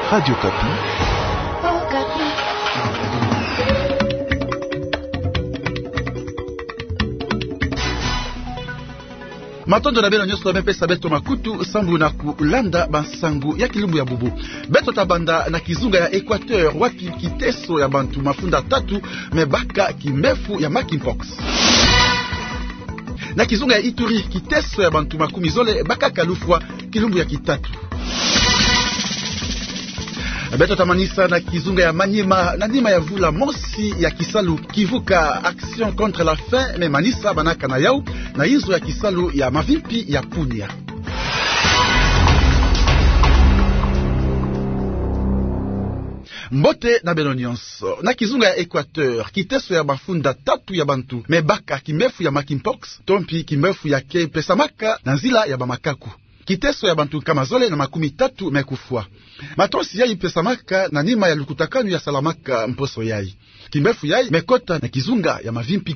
Radio Kapi. Oh, Kapi. Matondo na beno nyoso mepesa beto makutu sambu na kulanda bansangu ya kilumbu ya bubu. Beto tabanda na kizunga ya Equateur wapi kiteso ya bantu mafunda tatu mebaka kimefu ya monkeypox. Na kizunga ya Ituri kiteso ya bantu makumi zole baka kalufwa kilumbu ya kitatu. Beto tamanisa na kizunga ya Manyema na ndima ya vula mosi ya Kisalu kivuka action contre la faim me manisa banaka na yau na hizo ya Kisalu ya mavimpi ya Punia. Mbote na benonyonso na kizunga ya Equateur kiteso ya mafunda tatu ya bantu mebaka kimefu ya monkeypox tompi kimefu ya ke pesamaka na nzila ya bamakaku. Kiteso ya bantu kama zole na makumi tatu mekufwa. Matosi yai pesamaka na nima ya lukutakanu ya salamaka mposo yai. Kimbefu yai mekota na kizunga ya mavimpi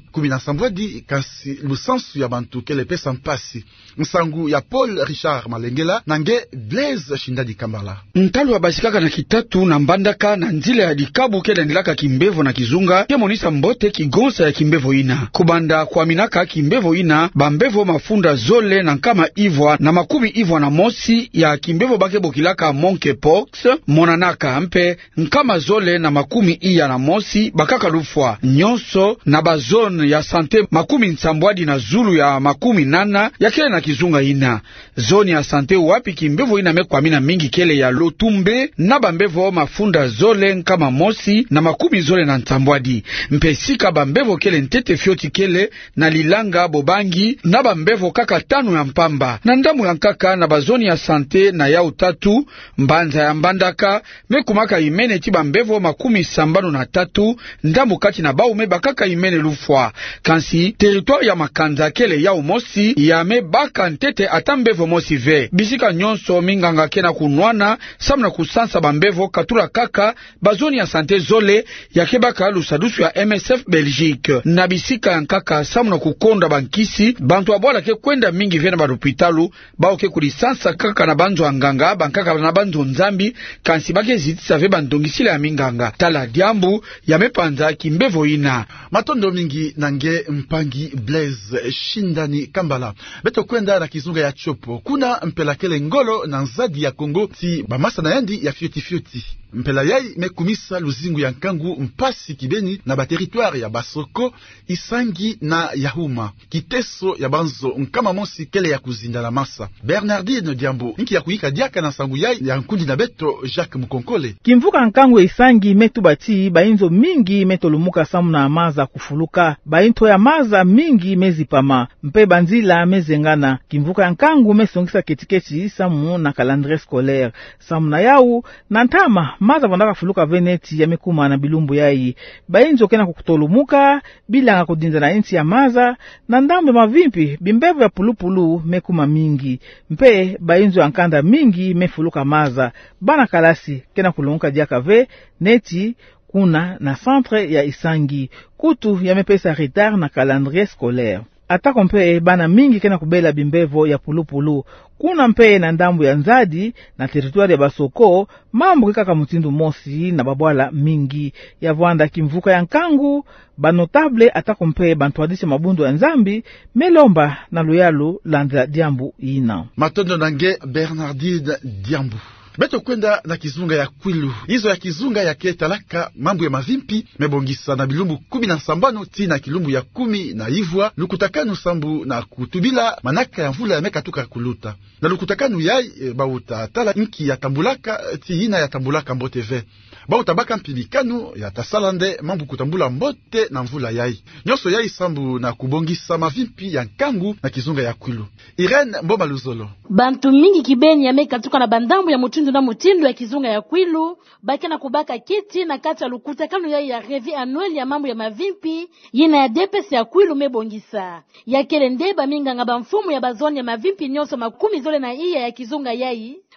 17 kasi lusansu ya bantu kele pesa mpasi. Msangu ya Paul Richard Malengela nange Blaise Shindadi Kambala. Ntalu wa basikaka na kitatu na mbandaka na nzile ya dikabu kele nilaka kimbevo na kizunga. Kemonisa mbote kigonsa ya kimbevo ina. Kubanda kwa minaka kimbevo ina bambevo mafunda zole na kama ivwa na makumi ivwa na mosi ya kimbevo bake bokilaka monkeypox. Monanaka mpe nkama zole na makumi iya na mosi bakaka lufwa nyonso na bazone ya sante makumi nsambwadi na zulu ya makumi nana ya kele na kizunga ina. Zone ya sante wapi kimbevo ina mekwamina mingi kele ya Lotumbe na bambevo mafunda zole nkama mosi na makumi zole na nsambwadi. Mpesika bambevo kele ntete fioti kele na Lilanga Bobangi na bambevo kaka tanu ya Mpamba na ndamu ya nkaka na bazoni ya sante na ya utatu mbanza ya mbandaka mekumaka imene tibambevo makumi sambano na tatu ndambu kati na baume bakaka imene lufwa kansi territoire ya makanza kele ya umosi ya me baka ntete atambevo mosi ve bisika nyonso minganga kena kunwana samna kusansa bambevo katura kaka bazoni ya sante zole ya kebaka lusadusu ya MSF Belgique na bisika nkaka samna kukonda bankisi bantu abwala ke kwenda mingi vena barupitalu bao ke kulisansa kaka na banzo anganga bankaka na banzo nzambi kansi bake zitisa ve bandongisile ya minganga tala diambu ya mepanza kimbevo ina. Matondo mingi nange mpangi Blaise Shindani Kambala. Beto kwenda na kizunga ya Chopo kuna mpela kele ngolo na nzadi ya Kongo ti bamasa na yandi ya fioti. Mpela yai mekumisa luzingu ya nkangu mpasi kibeni na bateritoire ya Basoko, Isangi na Yahuma. Kiteso ya banzo nkama monsi kele ya kuzinda na masa. Bernardine Diambo nki ya kuika diaka na sangu yai ya nkundi na beto Jacques Mukonkole. Kimvuka nkangu ya Isangi metu bati bainzo mingi metolumuka samu na amaza kufuluka. Bainto ya maza mingi mezipama. Mpe banzila mezengana. Kimvuka nkangu mesongisa ketiketi samu na calendrier scolaire. Samu na yau na ntama maza vandaka fuluka veneti ya mekuma na bilumbu yai. Bainzo kena kukutolumuka bila nga kudinza na inti ya maza na ndambe mavimpi bimbevu ya pulupulu mekuma mingi. Mpe bainzo ya nkanda mingi mefuluka maza. Bana kalasi kena kulumuka diaka ve neti kuna na centre ya Isangi kutu ya mepesa retard na calendrier scolaire. Atako mpe bana mingi kena kubela bimbevo ya pulupulu kuna mpe na ndambu ya Nzadi na territoire ya Basoko mambo kaka mutindu mosi na babwala mingi ya vwanda kimvuka ya nkangu banotable atako mpe bantwadisha mabundu ya Nzambi melomba na luyalu landa diambu ina. Matondo nange Bernardine Diambu. Beto kwenda na kizunga ya Kwilu. Hizo ya kizunga ya ketalaka mambu ya mavimpi mebongisa na bilumbu 17 ti na kilumbu ya 10 na ivwa lukutakanu sambu na kutubila manaka ya mvula ya mekatuka kuluta. Na lukutakanu yai bauta tala inki ya tambulaka ti ina ya tambulaka mbote ve. Bauta baka mpilikanu ya tasalande mambu kutambula mbote na mvula yai. Nyoso yai sambu na kubongisa mavimpi ya nkangu na kizunga ya Kwilu. Irene Mboma Luzolo. Bantu mingi kibeni ya mekatuka na bandambu ya mutindu na mutindo ya kizunga ya Kwilu baki na kubaka kiti na kati ya lukutakanu ya revi anuel ya mambo ya mavimpi yina ya DPS ya Kwilu mebongisa ya kele ndeba minga nga bamfumu ya bazoni ya mavimpi nyonso makumi zole na iya ya kizunga yai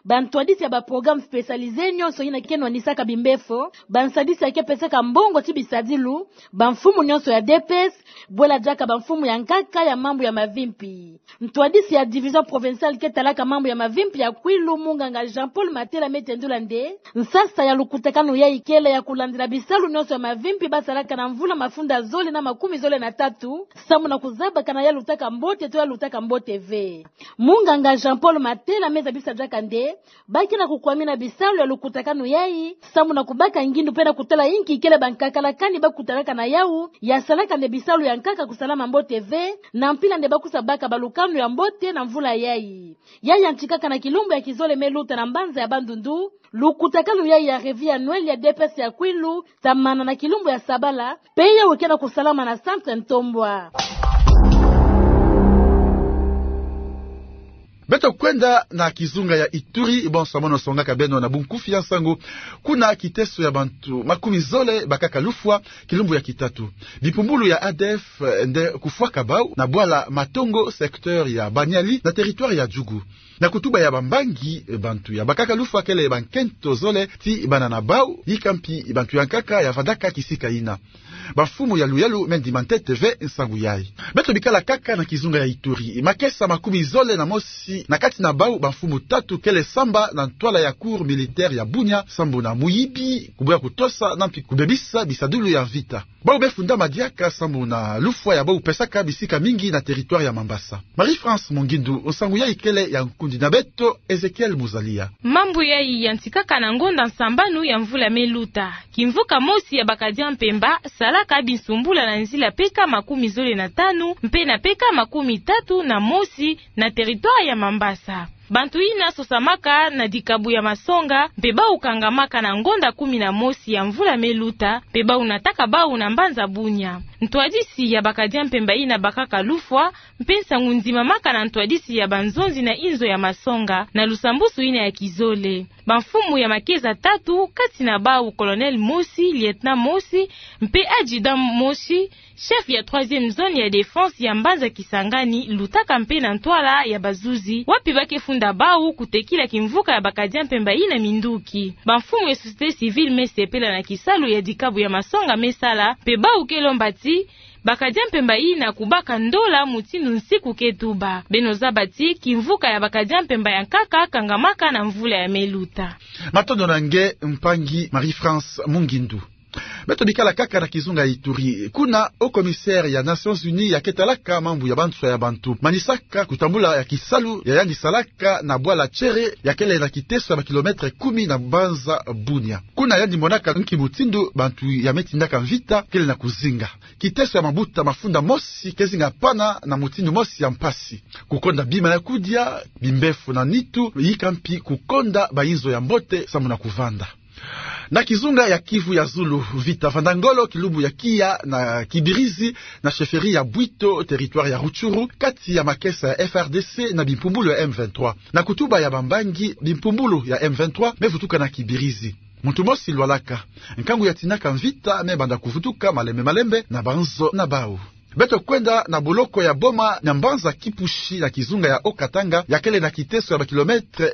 bantwadisi ya ba programme spécialisé nyonso ina kenwa nisaka bimbefo bansadisi yake pesaka mbongo ti bisadilu banfumu nyonso ya DPS bwela jaka banfumu ya nkaka ya mambo ya mavimpi ntwadisi ya division provinciale ketalaka mambo ya mavimpi ya Kwilu munganga Jean-Paul Matela metendula nde nsasa ya lukutekano ya ikele ya kulandila bisalu nyonso ya mavimpi basalaka na mvula mafunda zole na 13 samu na kuzaba kana ya lutaka mbote to ya lutaka mbote ve munganga Jean-Paul Matela meza bisa jaka nde baki na kukwamina bisalu ya lukutekano yai samu na kubaka ngindu pena kutala inki ikele bankakala kani bakutalaka na yau ya salaka nde bisalu ya nkaka kusalama mbote ve na mpila nde bakusa baka balukano ya mbote na mvula yai nchikaka na kilumbu ya kizole meluta na mbanza ya bandundu lukutakano ya revue annuelle ya DPS ya Kwilu tamana na kilumbu ya Sabala peya wekena kusalama na Centre Ntombwa. Beto kwenda na kizunga ya Ituri samono songa kabeno na bunkufi ya sango kuna kiteso ya bantu makumi zole bakaka lufwa kilumbu ya kitatu bipumbulu ya ADF nde kufwa kabau na bwala matongo secteur ya Banyali na territoire ya Djugu na kutuba ya bambangi bantu ya bakaka lufwa kele bankento zole ti banana bau yikampi bantu ya nkaka ya vadaka kisika ina bafumu ya luyalu mendi mantete ve nsangu yai beto bikala kaka na kizunga ya Ituri makesa makumi zole na mosi na kati na bau bafumu tatu kele samba na ntwala ya cour militaire ya Bunya sambo na muyibi kubuya kutosa na mpi kubebisa bisadulu ya vita bau befunda madiaka sambo na lufwa ya bau pesaka bisika mingi na territoire ya Mambasa. Marie-France Mongindu nsangu yai kele ya nkundi na beto Ezekiel Muzalia mambu yai yantikaka na ngonda nsambanu ya mvula meluta kimvuka mosi ya bakadia mpemba salaka binsumbula na nzila peka 15 mpe na peka 30 na mosi na territoire ya Mambasa. Bantu ina sosamaka na dikabu ya masonga mpeba ukangamaka na ngonda 11 ya mvula meluta mpeba unataka bau na mbanza Bunya. Ntwadisi ya bakadia mpemba ina bakaka lufwa mpensa ngunzima maka na ntwadisi ya banzonzi na inzo ya masonga na lusambusu ina ya kizole. Banfumu ya makeza 3 kati na bau Colonel Mosi, Lieutenant Mosi, mpe Adjudant Mosi, chef ya 3e zone ya défense ya Mbanza Kisangani, lutaka mpe na ntwala ya bazuzi, wapi bake funda bau kutekila kimvuka ya bakadia mpemba ina minduki. Banfumu ya société civile mesepela na kisalu ya dikabu ya masonga mesala, pe bau kelombati, bakadia mpemba ina kubaka ndola mutinu nsiku ketuba. Benoza bati kimvuka ya bakadia mpemba ya nkaka kangamaka na mvula ya meluta. Matondo nange mpangi Marie-France Mongindu. Beto bikala kaka na kizunga ya Ituri kuna au commissaire ya Nations Unies ya ketalaka mambu ya bantu ya bantu manisaka kutambula ya kisalu ya yandi salaka na bwala chere ya kele na kiteso ya kilometre 10 na Mbanza Bunya kuna yandi monaka nkibutindu bantu ya metindaka mvita kele na kuzinga kiteso ya mabuta mafunda mosi kezinga pana na mutindu mosi ya mpasi kukonda bima ya kudia bimbefu na nitu yikampi kukonda bainzo ya mbote samu na kuvanda. Na kizunga ya Kivu ya Zulu vita vandangolo kilumbu ya Kia na Kibirizi na sheferi ya Bwito territoire ya Ruchuru kati ya makesa ya FRDC na bimpumbulu ya M23 na kutuba ya bambangi bimpumbulu ya M23 mevutuka na Kibirizi muntu mosi lwalaka nkangu ya tinaka mvita mebanda kuvutuka malembe na banzo na bau. Beto kwenda na buloko ya boma na Mbanza Kipushi na kizunga ya Okatanga ya kele na kiteso ya bakilometre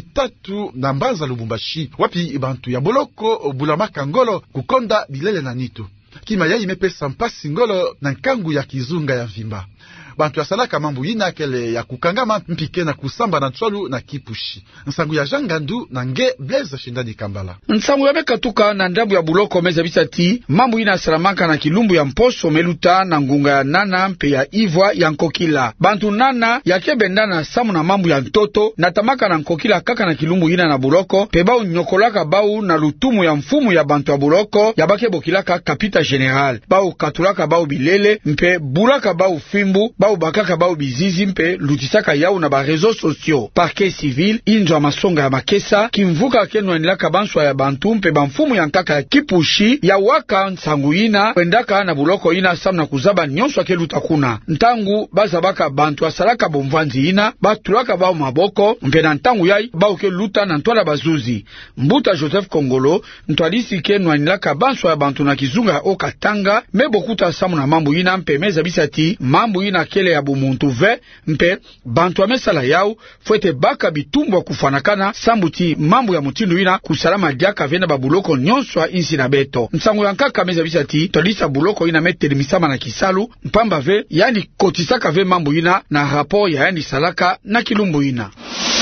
30 na Mbanza Lubumbashi wapi bantu ya buloko bulamaka ngolo kukonda bilele na nitu kima ya imepesa mpasi ngolo na nkangu ya kizunga ya Vimba bantu ya salaka mambu ina kele ya kukangama mpike na kusamba na Tswalu na Kipushi. Nsangu ya Jangandu na nge Blaise Shindani Kambala. Nsangu ya Bekatuka na ndabu ya buloko meza bisati mambu ina salamaka na kilumbu ya Mposo meluta na ngunga ya Nana mpe ya Ivwa ya Nkokila. Bantu Nana ya kebendana samu na mambu ya Ntoto na tamaka na Nkokila kaka na kilumbu ina na buloko peba unyokolaka bau na lutumu ya mfumu ya bantu ya buloko ya bake bokilaka kapita general. Bau katulaka bau bilele mpe bulaka bau fimbu bau bakaka bau bizizi mpe lutisaka yau na ba réseaux sociaux. Parquet civil inzo ya masonga ya makesa kimvuka kenwanilaka banswa ya bantu mpe bamfumu ya nkaka ya Kipushi ya waka nsangu ina kwendaka na buloko ina samu na kuzaba nyonso akeluta kuna. Ntangu bazabaka bantu asalaka bomvanzi ina batulaka bau maboko mpe na ntangu yai bau ke luta na ntwala bazuzi. Mbuta Joseph Kongolo ntwadisi kenwanilaka banswa ya bantu na kizunga ya Okatanga mebokuta samu na mambu ina mpe meza bisati mambu ina kele ya bumuntu ve mpe bantu amesala yao fwete baka bitumbwa kufanakana sambuti mambo ya mutindu ina kusalama diaka vena babuloko nyonso insi na beto nsango ya nkaka meza bisati tolisa buloko ina metelimisama na kisalu mpamba ve yani kotisaka ve mambo ina na rapport ya yani salaka na kilumbu ina.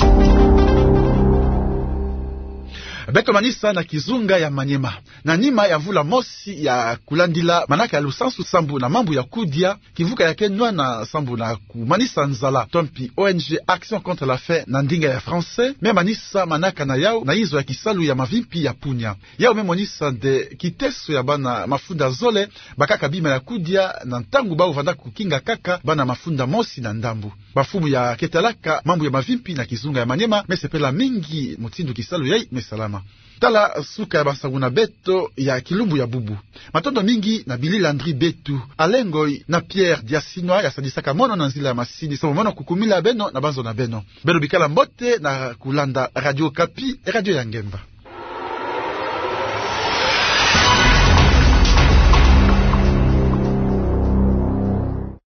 Beto manisa na kizunga ya Manyema na nima ya vula mosi ya kulandila manaka ya lusansu sambu na mambu ya kudia kivuka ya kenwa na sambu na kumanisa nzala tompi ONG Action contre la faim na ndinga ya français me manisa manaka na yao na hizo ya kisalu ya mavimpi ya punya yao me monisa de kiteso ya bana mafunda zole bakaka bima ya kudia na ntangu bao vanda kukinga kaka bana mafunda mosi na ndambu bafumu ya ketalaka mambu ya mavimpi na kizunga ya Manyema mesepela mingi mutindu kisalu yai mesalama tala suka ya basanguna beto ya kilumbu ya bubu matondo mingi na Billy Landry betu alengoi na Pierre Diasinwa ya sadisaka mono na nzila ya masini somo mono kukumila beno na banzo na beno bikala mbote na kulanda Radio Kapi radio ya Ngemba.